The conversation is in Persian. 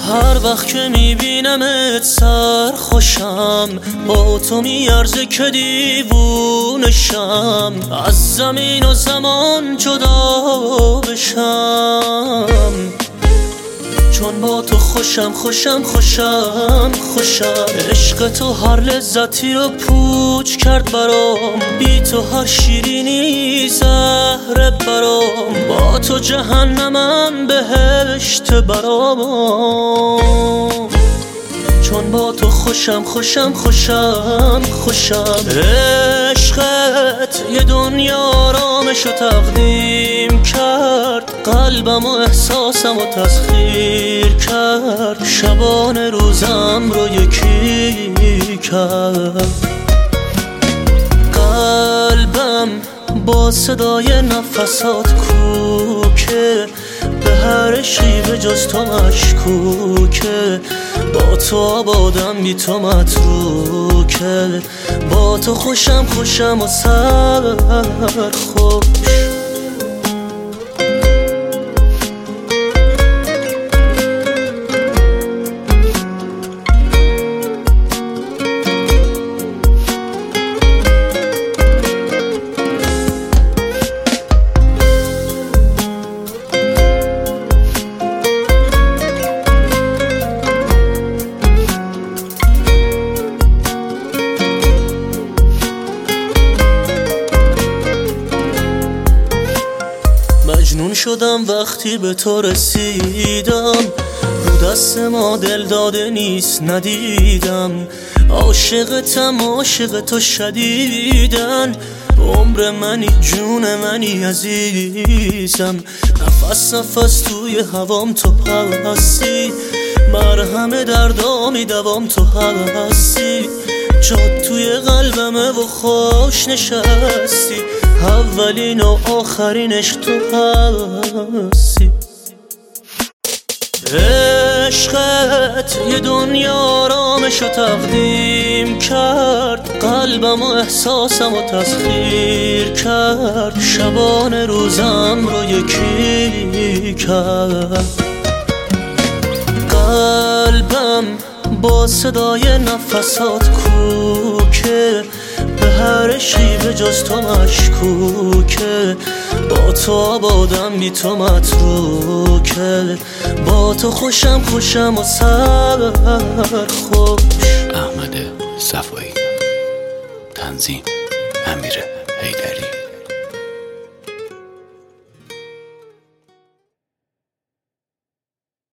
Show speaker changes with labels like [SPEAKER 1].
[SPEAKER 1] هر وقت که میبینمت سرخوشم، با تو میارزه که دیوونشم، از زمین و زمان جدا بشم. چون با تو خوشم خوشم خوشم خوشم. عشق تو هر لذتی رو پوچ کرد برام، بی تو هر شیرینی زهر برام. با تو جهنمم بهشت برام. چون با تو خوشم خوشم خوشم خوشم. عشقت یه دنیا آرامشو تقدیم کرد، قلبم و احساسم و تسخیر کرد، شبانه روزم رو یکی کرد. قلبم با صدای نفسات کوکه، به هر شیوه جز تو مشکوکه. با تو آبادم بی تو متروکه، با تو خوشم خوشم و سرخوش. مجنون شدم وقتی به تو رسیدم، رو دست ما دل داده نیست ندیدم. عاشقتم عاشق تو شدیدن، عمر منی جون منی عزیزم. نفس نفس توی هوام تو هستی، مرهم دردامی دوام تو هستی. جات توی قلبمه و خوش نشستی، اولین و آخرینش تو هستی. عشقت یه دنیا آرامشو تقدیم کرد، قلبم و احساسم و تسخیر کرد، شبانه روزم رو یکی کرد. قلبم با صدای نفسات کوکه، به هر شیوه جز تو مشکوکه. با تو آبادم بی تو متروکه، با تو خوشم خوشم و سرخوش.
[SPEAKER 2] احمد صفایی، تنظیم امیر حیدری.